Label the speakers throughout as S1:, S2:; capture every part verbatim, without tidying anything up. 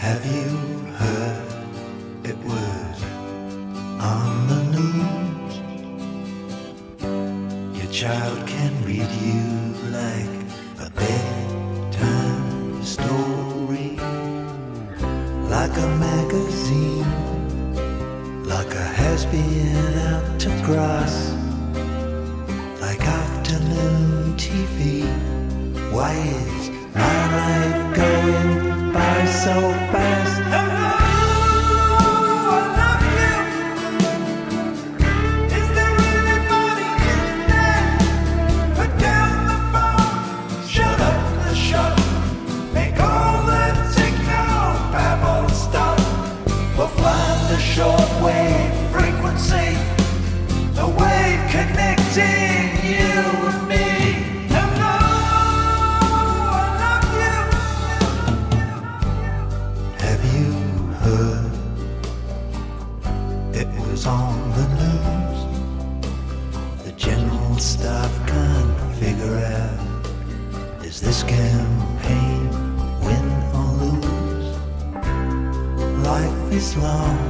S1: Have you heard it was on the news? Your child can read you like a bedtime story, like a magazine, like a has-been out to grass, like afternoon T V. Why is my life going by so fast? Hello, I love you. Is there anybody in there? Put down the phone, shut up the shop, make all the techno babble stop. We'll find the shortwave frequency, the wave connecting you and me. It was on the news. The general staff can't figure out, is this campaign win or lose? Life is long,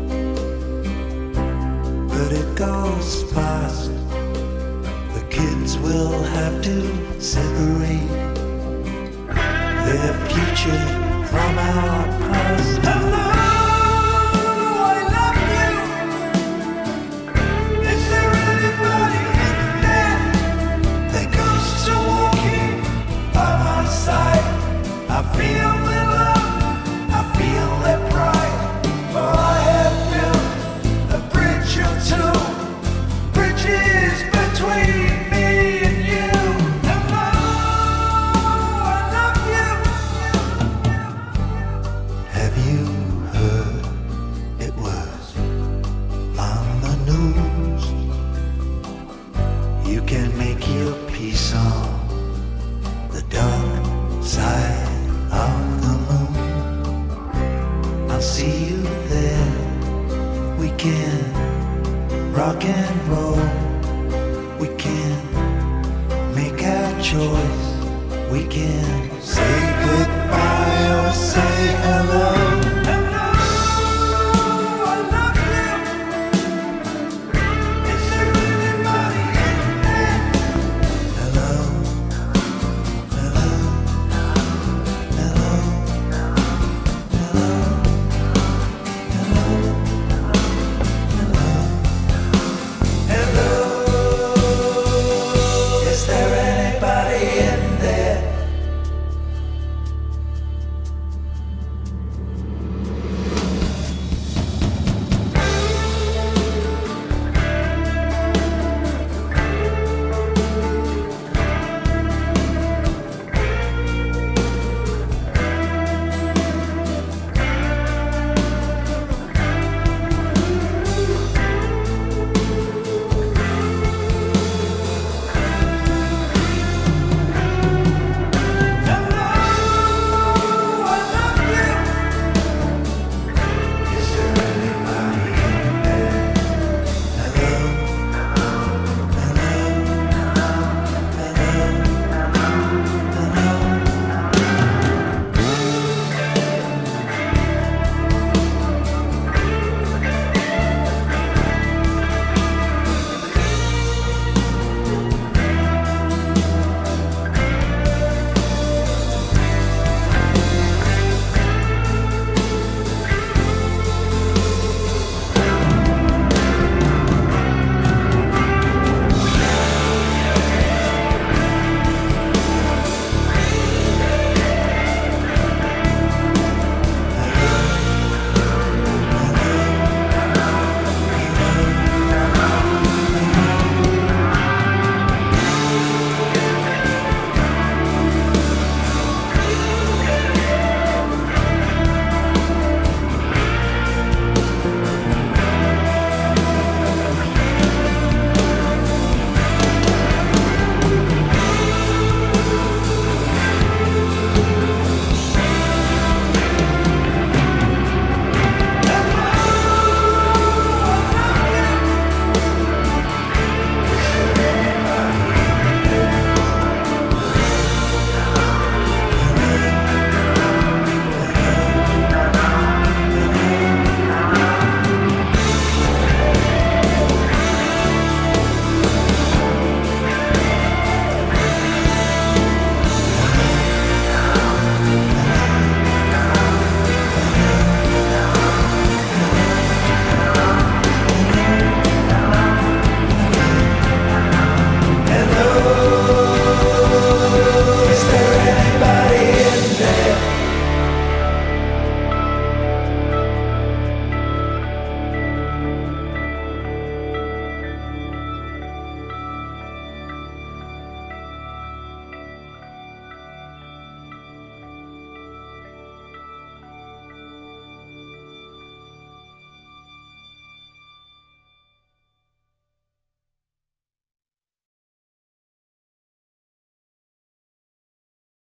S1: but it goes fast. The kids will have to separate their future from our past. Hello! I feel their love, I feel their pride. For I have built a bridge or two, bridges between me and you. Hello, I love you. Have you heard it was on the news? You can make your peace on the dark side of the moon. I'll see you there. We can rock and roll. We can make our choice. We can say goodbye or say hello.